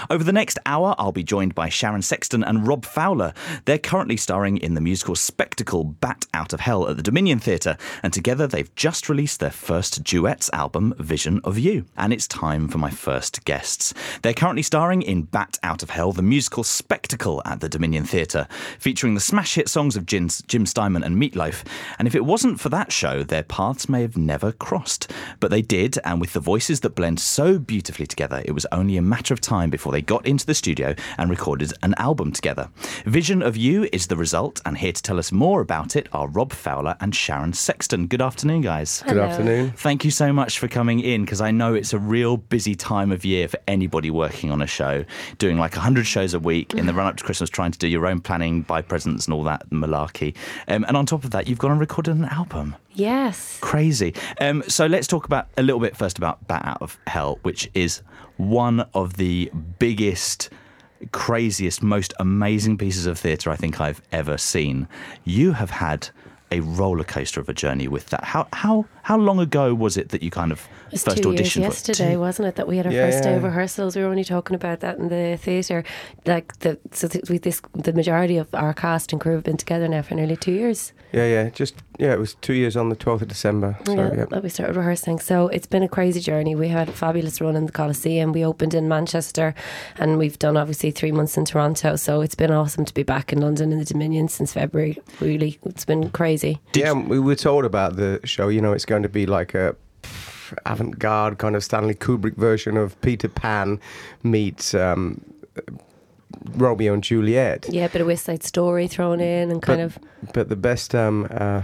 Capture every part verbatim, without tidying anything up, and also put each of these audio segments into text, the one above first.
Over the next hour, I'll be joined by Sharon Sexton and Rob Fowler. They're currently starring in the musical spectacle Bat Out of Hell at the Dominion Theatre, and together they've just released their first duets album, Vision of You. And it's time for my first guests. They're currently starring in Bat Out of Hell, the musical spectacle at the Dominion Theatre, featuring the smash hit songs of Jim, Jim Steinman and Meatloaf. And if it wasn't for that show, their paths may have never crossed. But they did, and with the voices that blend so beautifully together, it was only a matter of time before they got into the studio and recorded an album together. Vision of You is the result, and here to tell us more about it are Rob Fowler and Sharon Sexton. Good afternoon, guys. Hello. Good afternoon. Thank you so much for coming in, because I know it's a real busy time of year for anybody working on a show, doing like one hundred shows a week in the run-up to Christmas, trying to do your own planning, buy presents and all that malarkey. Um, and on top of that, you've gone and recorded an album. Yes. Crazy. Um, so let's talk about a little bit first about Bat Out of Hell, which is one of the biggest, craziest, most amazing pieces of theatre I think I've ever seen. You have had a roller coaster of a journey with that. How how how long ago was it that you kind of it was first two auditioned? Years for yesterday, two? wasn't it? That we had our yeah, first day yeah. of rehearsals. We were only talking about that in the theatre. Like the so th- we, this, the majority of our cast and crew have been together now for nearly two years. Yeah, yeah, just yeah. It was two years on the twelfth of December. So, yeah, yeah. that we started rehearsing. So it's been a crazy journey. We had a fabulous run in the Coliseum. We opened in Manchester, and we've done obviously three months in Toronto. So it's been awesome to be back in London in the Dominion since February. Really, it's been crazy. Yeah, we were told about the show. You know, it's going to be like a avant-garde kind of Stanley Kubrick version of Peter Pan meets Um, Romeo and Juliet. Yeah, a bit of West Side Story thrown in and kind but, of... But the best um, uh,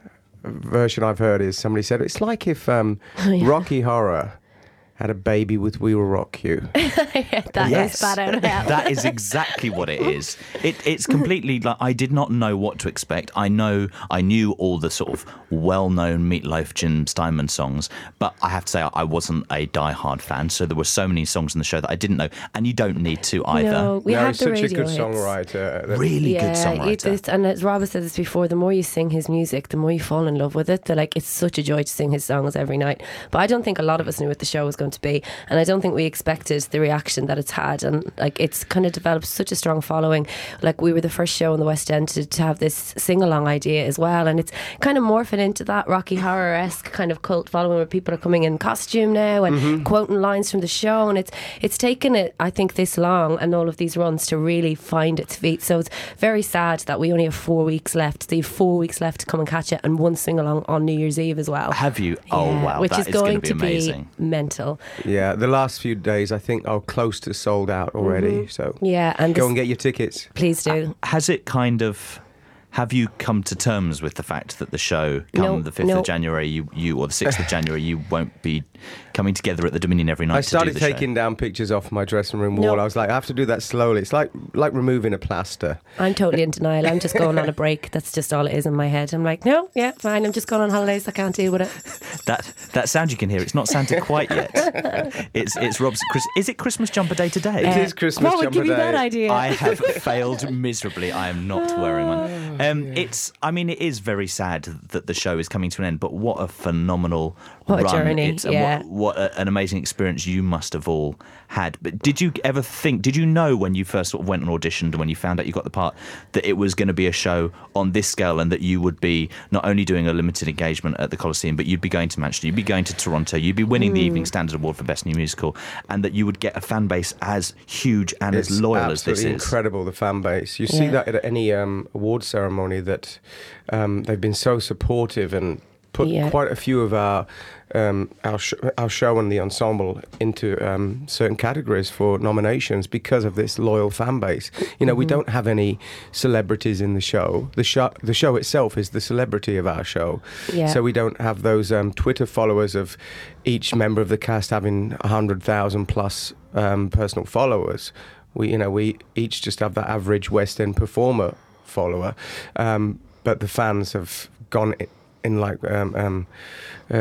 version I've heard is somebody said, it's like if um, Oh, yeah. Rocky Horror had a baby with We Will Rock You. yeah, that Yes. is Bat Out of Hell. That is exactly what it is. It, it's completely like I did not know what to expect. I know I knew all the sort of well-known Meatloaf, Jim Steinman songs, but I have to say I wasn't a die-hard fan. So there were so many songs in the show that I didn't know, and you don't need to either. No, we no, had he's the such a radio good hits. songwriter. That- Really yeah, good songwriter. It, and as Rob has said this before, the more you sing his music, the more you fall in love with it. They're like, it's such a joy to sing his songs every night. But I don't think a lot of us knew what the show was going to be, and I don't think we expected the reaction that it's had. And like, it's kind of developed such a strong following. Like, we were the first show in the West End to, to have this sing-along idea as well, and it's kind of morphing into that Rocky Horror-esque kind of cult following where people are coming in costume now and mm-hmm. quoting lines from the show, and it's it's taken it, I think, this long and all of these runs to really find its feet. So it's very sad that we only have four weeks left. So you have four weeks left to come and catch it, and one sing-along on New Year's Eve as well. Have you? Oh, Yeah, wow. which that is is going be to amazing. be mental. Yeah, the last few days I think are close to sold out already. Mm-hmm. So Yeah, and go this- and get your tickets. please do. Has it kind of... Have you come to terms with the fact that the show, come No, the fifth no. of January, you, you or the sixth of January, you won't be coming together at the Dominion every night I started to do the taking show? down pictures off my dressing room No. wall. I was like, I have to do that slowly. It's like like removing a plaster. I'm totally in denial. I'm just going on a break. That's just all it is in my head. I'm like, no, yeah, fine. I'm just going on holidays. I can't deal with it. That that sound you can hear, it's not Santa quite yet. It's it's Rob's... Chris, is it Christmas jumper day today? It Uh, is Christmas What would jumper give you that day. idea? I have failed miserably. I am not wearing one. Oh, Um, it's. I mean, it is very sad that the show is coming to an end. But what a phenomenal What a run! journey, It's, and yeah. What, what a, an amazing experience you must have all had. But did you ever think? Did you know when you first sort of went and auditioned and when you found out you got the part that it was going to be a show on this scale and that you would be not only doing a limited engagement at the Coliseum, but you'd be going to Manchester, you'd be going to Toronto, you'd be winning Mm. the Evening Standard Award for Best New Musical, and that you would get a fan base as huge and It's as loyal as this absolutely is. incredible, the fan base. You see Yeah. that at any um, award ceremony that um, they've been so supportive and put Yeah. quite a few of our um, our, sh- our show and the ensemble into um, certain categories for nominations because of this loyal fan base. You know, Mm-hmm. we don't have any celebrities in the show. The show the show itself is the celebrity of our show. Yeah. So we don't have those um, Twitter followers of each member of the cast having one hundred thousand plus um, personal followers. We, you know, we each just have that average West End performer follower, um, but the fans have gone in, in like um, um, uh,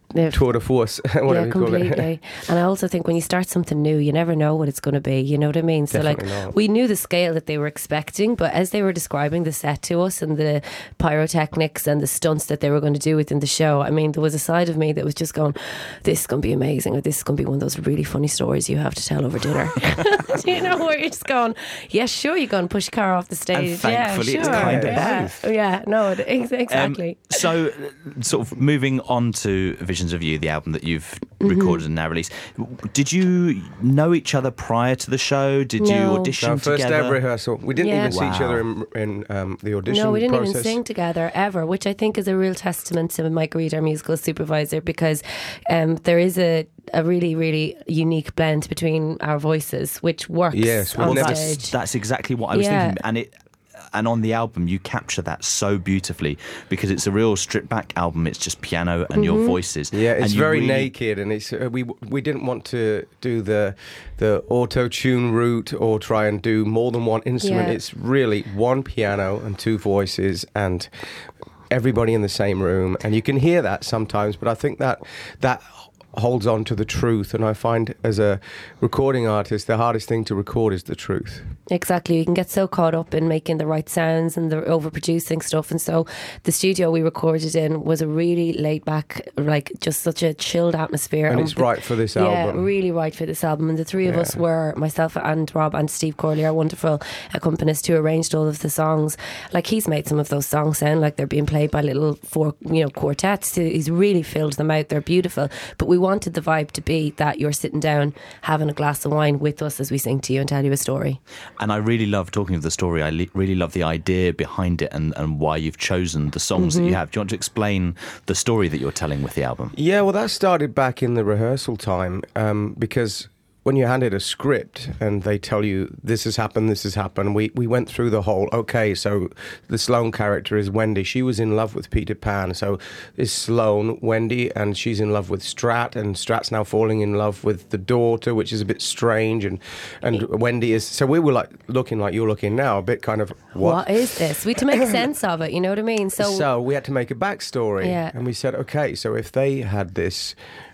Yeah. tour de force, whatever Yeah, you call it. completely. And I also think when you start something new, you never know what it's going to be. You know what I mean? So, Definitely like, not. we knew the scale that they were expecting, but as they were describing the set to us and the pyrotechnics and the stunts that they were going to do within the show, I mean, there was a side of me that was just going, "This is going to be amazing," or "This is going to be one of those really funny stories you have to tell over dinner." You know, where you're just going, "Yeah, sure, you're going to push a car off the stage." And thankfully, yeah, it's sure. kind of yeah. both. Yeah, no, it- ex- Um, exactly. so, uh, sort of moving on to Visions of You, the album that you've Mm-hmm. recorded and now released. Did you know each other prior to the show? Did you No. audition Our first together? ever rehearsal. We didn't Yeah. even see each Wow. other in, in um, the audition No, we didn't process. even sing together ever, which I think is a real testament to Mike Reid, our musical supervisor, because um, there is a, a really, really unique blend between our voices, which works Yes, we've on never- that's, stage. that's exactly what I was Yeah. thinking, and it. And on the album, you capture that so beautifully because it's a real stripped back album. It's just piano and your voices. Yeah, And it's you very really- naked, and it's uh, we we didn't want to do the the auto tune route or try and do more than one instrument. Yeah. It's really one piano and two voices and everybody in the same room, and you can hear that sometimes. But I think that that holds on to the truth, and I find as a recording artist, the hardest thing to record is the truth. Exactly. You can get so caught up in making the right sounds and the overproducing stuff. And so the studio we recorded in was a really laid back, like just such a chilled atmosphere. And it's the- right for this yeah, album. really right for this album. And the three of Yeah. us were, myself and Rob and Steve Corley, our wonderful accompanist who arranged all of the songs. Like, he's made some of those songs sound like they're being played by little four, you know, quartets. He's really filled them out. They're beautiful. But we wanted the vibe to be that you're sitting down having a glass of wine with us as we sing to you and tell you a story. And I really love talking of the story. I le- really love the idea behind it and, and why you've chosen the songs Mm-hmm. that you have. Do you want to explain the story that you're telling with the album? Yeah, well, that started back in the rehearsal time um, because when you're handed a script and they tell you this has happened, this has happened, we, we went through the whole, okay, so the Sloane character is Wendy. She was in love with Peter Pan. So is Sloane Wendy, and she's in love with Strat, and Strat's now falling in love with the daughter, which is a bit strange. And, and Wendy is, so we were like looking like you're looking now, a bit kind of, what? What is this? We had to make sense of it, you know what I mean? So, So we had to make a backstory. Yeah. And we said, okay, so if they had this,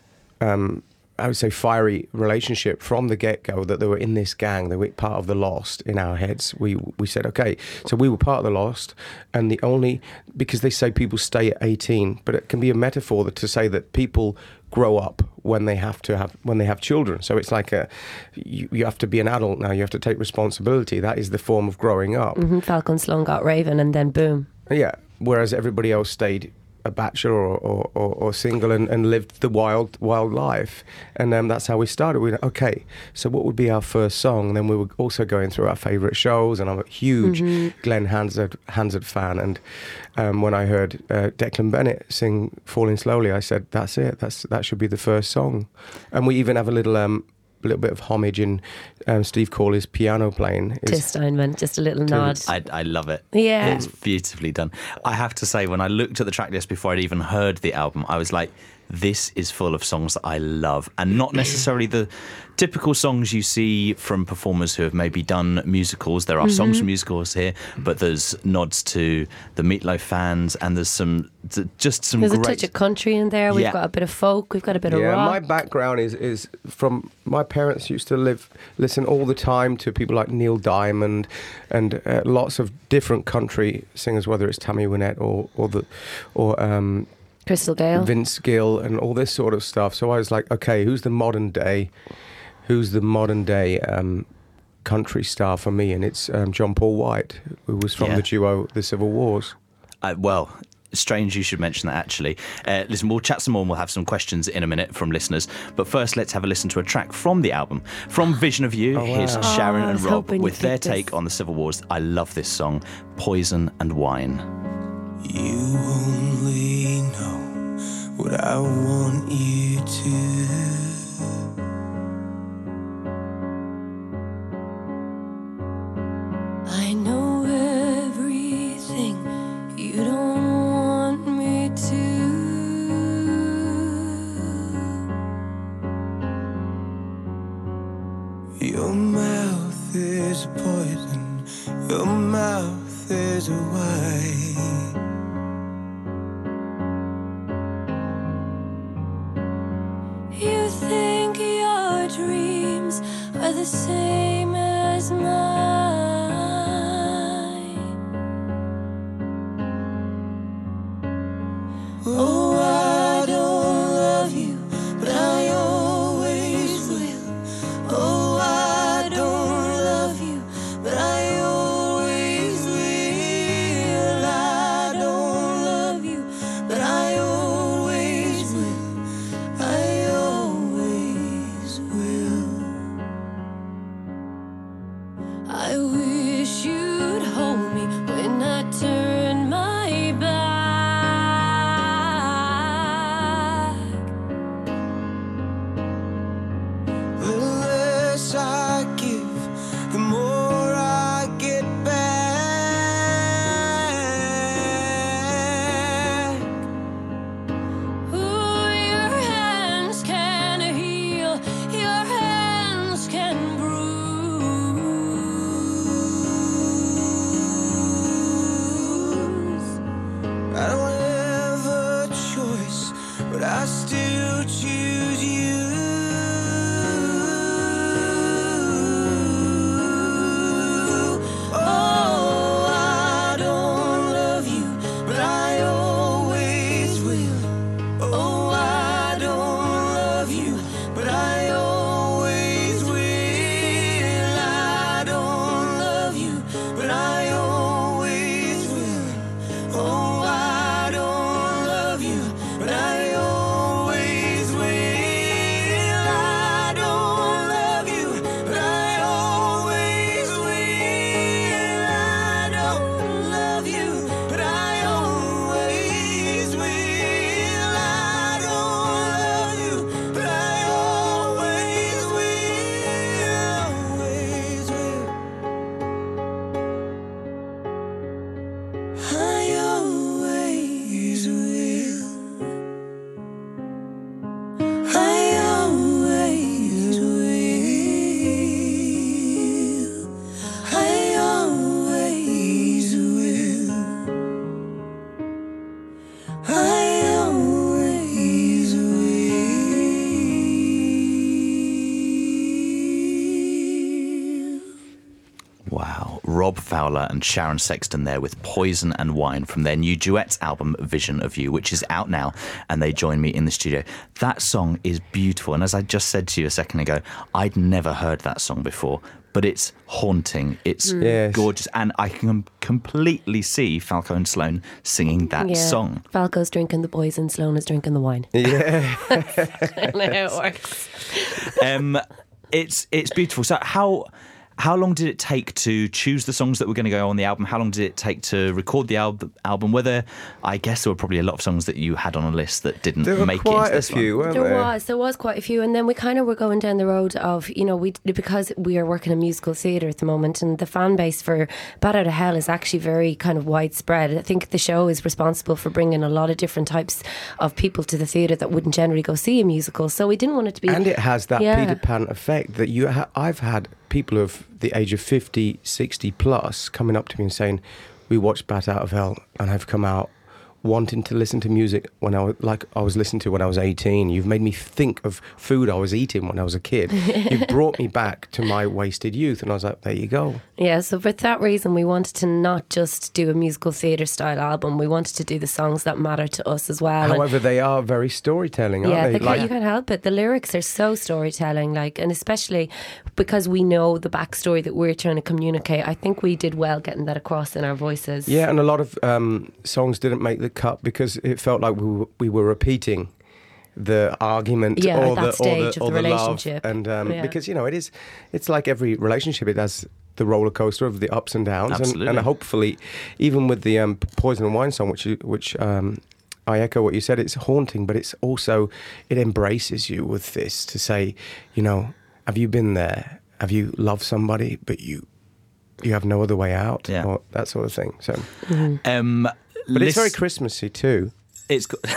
um, I would say, fiery relationship from the get-go, that they were in this gang, they were part of the Lost in our heads, we we said, okay, so we were part of the Lost, and the only, because they say people stay at eighteen, but it can be a metaphor that, to say that people grow up when they have to have when they have children. So it's like a you, you have to be an adult now, you have to take responsibility. That is the form of growing up. mhm, Falcon Sloan got Raven, and then boom. Yeah, whereas everybody else stayed a bachelor or, or, or, or single and, and lived the wild wild life. And um, that's how we started. We went, okay, so what would be our first song? And then we were also going through our favourite shows, and I'm a huge Mm-hmm. Glenn Hansard, Hansard fan. And um, when I heard uh, Declan Bennett sing Falling Slowly, I said, that's it, that's that should be the first song. And we even have a little... Um, a little bit of homage in um, Steve Corley's piano playing. To Is, Steinman, just a little nod. I, I love it. Yeah. It's beautifully done. I have to say, when I looked at the track list before I'd even heard the album, I was like, this is full of songs that I love, and not necessarily the typical songs you see from performers who have maybe done musicals. There are Mm-hmm. songs from musicals here, but there's nods to the Meatloaf fans, and there's some just some There's great... a touch of country in there. We've Yeah. got a bit of folk. We've got a bit of yeah, rock. my background is is from my parents used to live listen all the time to people like Neil Diamond and uh, lots of different country singers, whether it's Tammy Wynette or or the or um, Crystal Gale. Vince Gill and all this sort of stuff. So I was like, okay, who's the modern day, who's the modern day um, country star for me? And it's um, John Paul White, who was from Yeah. the duo The Civil Wars. Uh, well, strange you should mention that, actually. Uh, listen, we'll chat some more and we'll have some questions in a minute from listeners. But first, let's have a listen to a track from the album. From Vision of You, Oh, wow. here's Oh, Sharon I and was Rob hoping with you'd their pick this. take on the Civil Wars. I love this song, Poison and Wine. You only know what I want you to. I know everything you don't want me to. Your mouth is poison, your mouth is a wine. I wish you'd hold me when I turn my back. The less I give, the more I get back. Ooh, your hands can heal, your hands can bruise. I don't have a choice, but I still choose you. Oh, I don't love you, but I always will. Oh, I don't love you, but I always will. I don't love you, but I always will. Oh, I don't love you, but I always will. I don't love you, but I always will. I don't love you, but I always will. I don't love you, but I always will. Always will. I always will. I always will. I always will. I always will. Wow. Rob Fowler and Sharon Sexton there with Poison and Wine from their new duets album Vision of You, which is out now, and they join me in the studio. That song is beautiful, and as I just said to you a second ago, I'd never heard that song before, but it's haunting, it's Yes. gorgeous, and I can completely see Falco and Sloan singing that Yeah. song. Falco's drinking the poison, Sloan is drinking the wine. Yeah. I don't know how it works. Um, it's it's beautiful. So how how long did it take to choose the songs that were going to go on the album? How long did it take to record the al- album? Whether I guess there were probably a lot of songs that you had on a list that didn't There were make it quite into a this few, one. weren't There there? was, there was quite a few, and then we kind of were going down the road of, you know, we because we are working in musical theatre at the moment, and the fan base for Bat Out of Hell is actually very kind of widespread. I think the show is responsible for bringing a lot of different types of people to the theatre that wouldn't generally go see a musical. So we didn't want it to be, And it has that Yeah. Peter Pan effect that you ha- I've had people of the age of fifty, sixty plus coming up to me and saying, we watched Bat Out of Hell, and I've come out wanting to listen to music when I was like I was listening to when I was eighteen. You've made me think of food I was eating when I was a kid. You've brought me back to my wasted youth, and I was like, there you go. Yeah, so for that reason, we wanted to not just do a musical theatre style album. We wanted to do the songs that matter to us as well. And- However, they are very storytelling, aren't yeah, they? they can't, you can't help it. The lyrics are so storytelling, like, and especially because we know the backstory that we're trying to communicate. I think we did well getting that across in our voices. Yeah, and a lot of um, songs didn't make the cut because it felt like we were, we were repeating the argument Yeah, or at that the or stage the, of or the the love, relationship. and um, Yeah. because you know it is, it's like every relationship. It has the roller coaster of the ups and downs, and, Absolutely. and hopefully, even with the um, Poison and Wine song, which you, which um, I echo what you said. It's haunting, but it's also it embraces you with this to say, you know, have you been there? Have you loved somebody, but you you have no other way out, Yeah. or that sort of thing. So, Um, but it's very lis- Christmassy too. It's got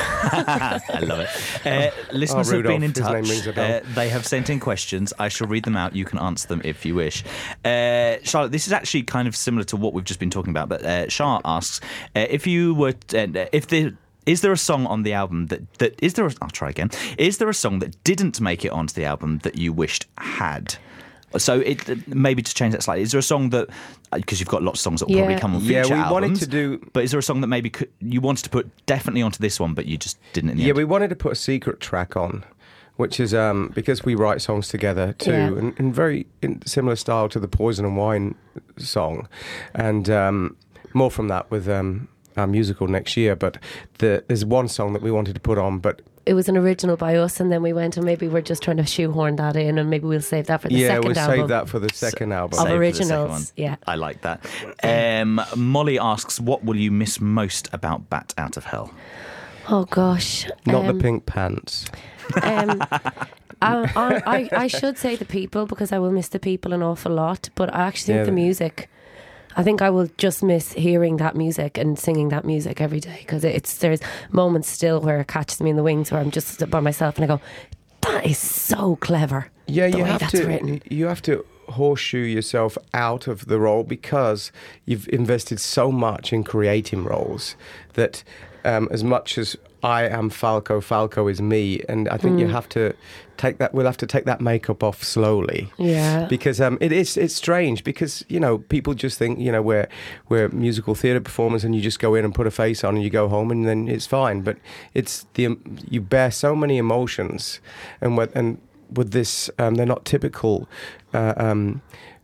I love it. Uh, listeners Oh, have been in Rudolph, his name touch. rings a bell. Uh, they have sent in questions. I shall read them out. You can answer them if you wish. Uh, Charlotte, this is actually kind of similar to what we've just been talking about. But uh, Charlotte asks uh, if you were uh, if the is there a song on the album that that is there? A, I'll try again. Is there a song that didn't make it onto the album that you wished had? So it maybe to change that slightly. Is there a song that because you've got lots of songs that will probably Yeah. come on Yeah, future we albums? wanted to do- But is there a song that maybe could, you wanted to put definitely onto this one, but you just didn't in the Yeah, end? we wanted to put a secret track on, which is um, because we write songs together too, Yeah. and, and very in similar style to the Poison and Wine song, and um, more from that with um, our musical next year. But the, there's one song that we wanted to put on, but it was an original by us, and then we went and maybe we're just trying to shoehorn that in, and maybe we'll save that for the yeah, second we'll album. save that for the second album. Of Save for the originals, second one. yeah. I like that. Um, Molly asks, what will you miss most about Bat Out of Hell? Oh gosh, Not um, the pink pants. Um, I, I, I, I should say the people, because I will miss the people an awful lot. But I actually think Yeah. the music. I think I will just miss hearing that music and singing that music every day, because it's there's moments still where it catches me in the wings where I'm just by myself and I go, that is so clever. Yeah, the you way have that's to. written. You have to horseshoe yourself out of the role because you've invested so much in creating roles that, um, as much as I am Falco, Falco is me, and I think Mm. you have to take that. We'll have to take that makeup off slowly. Yeah. Because um, it is it's strange because you know people just think you know we're we're musical theatre performers and you just go in and put a face on and you go home and then it's fine. But it's the um, you bear so many emotions, and with, and with this um, they're not typical uh, um,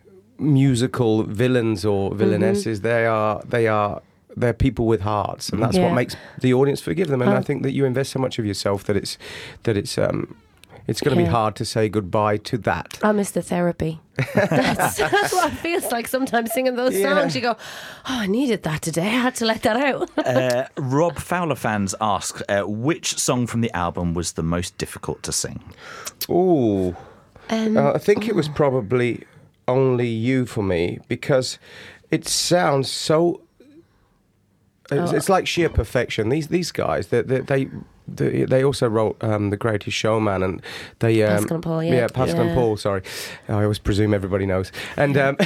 musical villains or villainesses. They are they are. They're people with hearts, and that's Yeah. what makes the audience forgive them. And Oh. I think that you invest so much of yourself that it's that it's um, it's going to Yeah. be hard to say goodbye to that. I miss the therapy. That's, that's what it feels like sometimes singing those Yeah. songs. You go, oh, I needed that today. I had to let that out. Uh, Rob Fowler fans ask, uh, which song from the album was the most difficult to sing? Ooh, Um, uh, I think it was probably Only You for me because it sounds so. It's, Oh. it's like sheer perfection. These these guys, they they they, they, they also wrote um, The Greatest Showman, and they um, Pascal and Paul, yeah. Pascal and Yeah. Paul. Sorry, I always presume everybody knows, and um,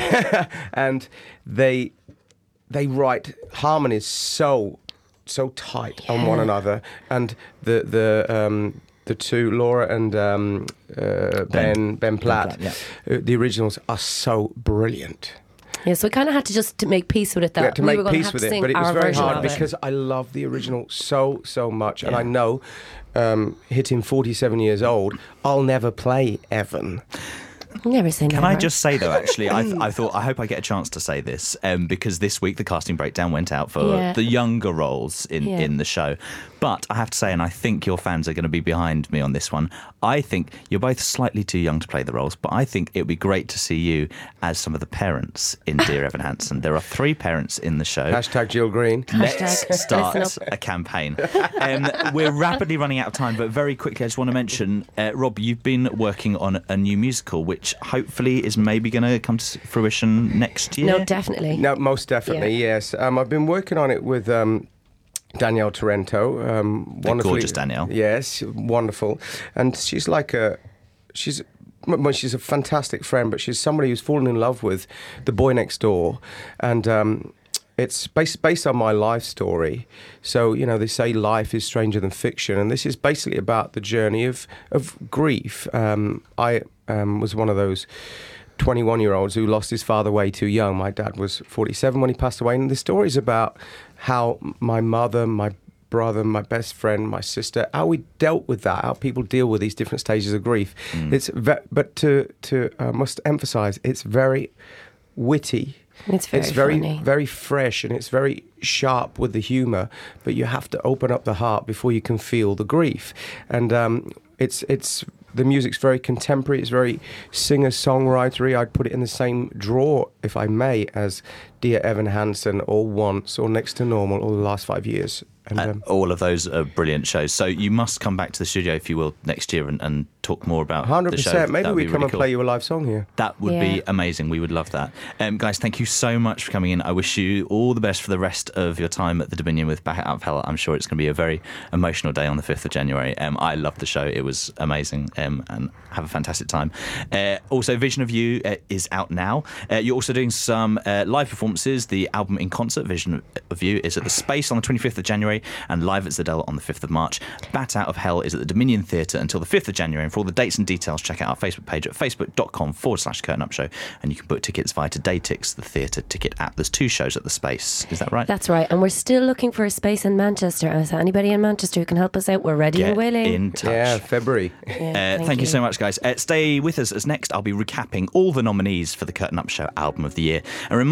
and they they write harmonies so so tight on one Yeah. another, and the the. Um, The two, Laura and um, uh, Ben Ben Platt, Platt, uh, the originals are so brilliant. yeah, so we kind of had to just to make peace with it. That Yeah, to we make were gonna peace have with to it, sing but it was our very version hard of it. because I love the original so so much, and Yeah. I know, um, hitting forty-seven years old, I'll never play Evan. Never say Can never. I just say, though, actually, I, I thought, I hope I get a chance to say this, um, because this week the casting breakdown went out for Yeah. the younger roles in, Yeah. in the show. But I have to say, and I think your fans are going to be behind me on this one, I think you're both slightly too young to play the roles, but I think it would be great to see you as some of the parents in Dear Evan Hansen. There are three parents in the show. Hashtag Jill Green. Let's Hashtag start listen a campaign. Um, we're rapidly running out of time, but very quickly, I just want to mention, uh, Rob, you've been working on a new musical, which hopefully is maybe going to come to fruition next year. No, definitely. No, most definitely, yes. Um, I've been working on it with um, Danielle Torrento. Um, The wonderfully- gorgeous Danielle. Yes, wonderful. And she's like a, she's, well, she's a fantastic friend, but she's somebody who's fallen in love with the boy next door. And um, it's based, based on my life story. So, you know, they say life is stranger than fiction. And this is basically about the journey of, of grief. Um, I um, was one of those twenty-one-year-olds who lost his father way too young. My dad was forty-seven when he passed away. And the story's about how my mother, my brother, my best friend, my sister, how we dealt with that, how people deal with these different stages of grief. Mm. It's ve- But to, to uh, must emphasise, it's very witty. It's very it's very, funny. very fresh, and it's very sharp with the humour. But you have to open up the heart before you can feel the grief. And um, it's it's the music's very contemporary. It's very singer-songwritery. I'd put it in the same drawer, if I may, as Dear Evan Hansen, or Once, or Next to Normal, or The Last Five Years. And, Uh, um, all of those are brilliant shows. So you must come back to the studio, if you will, next year and, and talk more about one hundred the show. percent. Maybe That would we be come really and cool. play you a live song here. That would Yeah. be amazing. We would love that. Um, guys, thank you so much for coming in. I wish you all the best for the rest of your time at the Dominion with Bat Out of Hell. I'm sure it's going to be a very emotional day on the fifth of January. Um, I loved the show. It was amazing, um, and have a fantastic time. Uh, also, Vision of You uh, is out now. Uh, you're also doing some uh, live performances. The album in concert, Vision of You, is at the Space on the twenty-fifth of January and live at Zedell on the fifth of March. Bat Out of Hell is at the Dominion Theatre until the fifth of January. And for all the dates and details, check out our Facebook page at facebook.com forward slash Curtain Up Show. And you can book tickets via Todaytix, the theatre ticket app. There's two shows at the Space. Is that right? That's right. And we're still looking for a space in Manchester. Is there anybody in Manchester who can help us out? We're ready Get and willing. in touch. Yeah, February. Yeah, Uh, thank, you. so much, guys. Uh, stay with us, as next I'll be recapping all the nominees for the Curtain Up Show Album of the Year and reminding you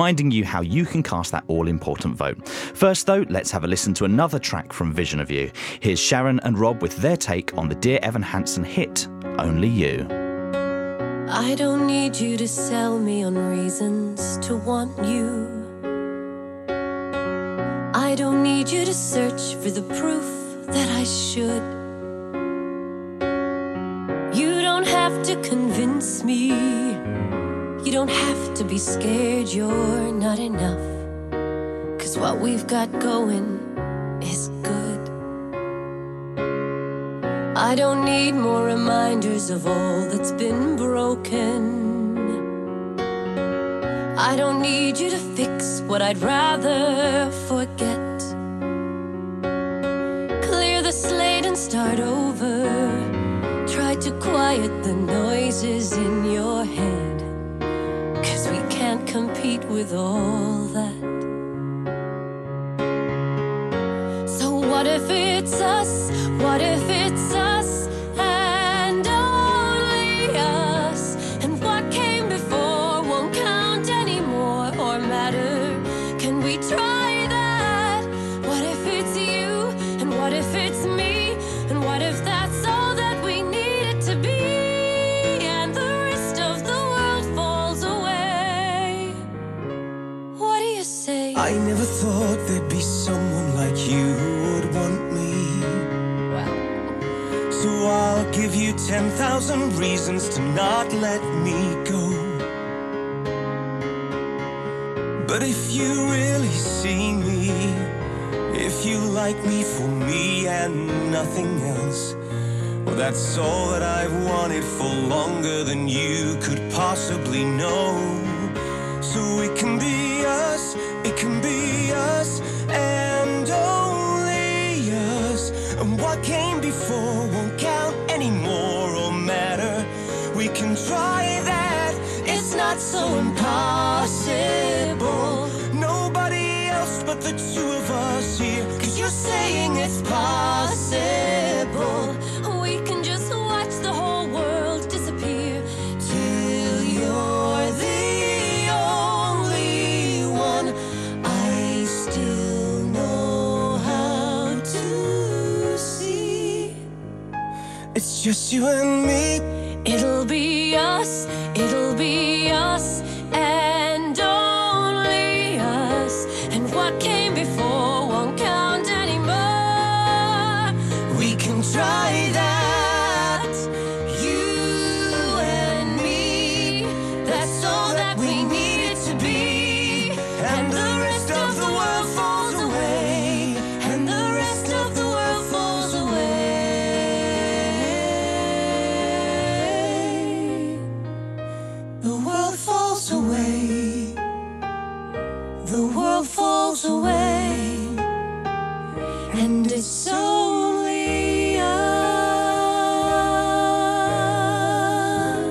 how you can cast that all-important vote. First, though, let's have a listen to another track from Vision of You. Here's Sharon and Rob with their take on the Dear Evan Hansen hit, Only You. I don't need you to sell me on reasons to want you. I don't need you to search for the proof that I should. You don't have to convince me. You don't have to be scared you're not enough. 'Cause what we've got going is good. I don't need more reminders of all that's been broken. I don't need you to fix what I'd rather forget. Clear the slate and start over. Try to quiet the noises in your head. 'Cause we can't compete with all that. So what if it's us? What if it's us and only us? And what came before won't count anymore or matter. Can we try that? What if it's you? And what if it's me? And what if that's all that we need it to be? And the rest of the world falls away. What do you say? I never thought there'd be someone like you who would want me. So I'll give you ten thousand reasons to not let me go. But if you really see me, if you like me for me and nothing else, well, that's all that I've wanted for longer than you could possibly know. So it can be us, it can be us, and only us. And what came before won't count anymore or matter. We can try that, it's not so impossible. Nobody else but the two of us here. 'Cause you're saying it's possible. We can just watch the whole world disappear till you're the only one I still know how to see. It's just you and me. It'll be us, it'll be us, and only us. And what came before won't count anymore. We can try that. You and me, that's all that we need it to be. And the rest of the world falls away. And the rest of the world falls away. The world falls away. The world falls away. And it's only us.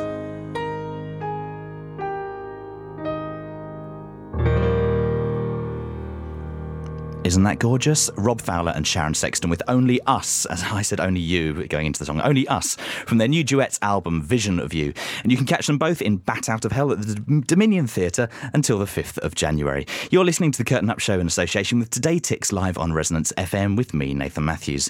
Isn't that gorgeous? Rob Fowler and Sharon Sexton with Only Us, as I said, Only You, going into the song Only Us, from their new duets album Vision of You. And you can catch them both in Bat Out of Hell at the Dominion Theatre until the fifth of January. You're listening to The Curtain Up Show in association with Today Ticks live on Resonance F M with me, Nathan Matthews.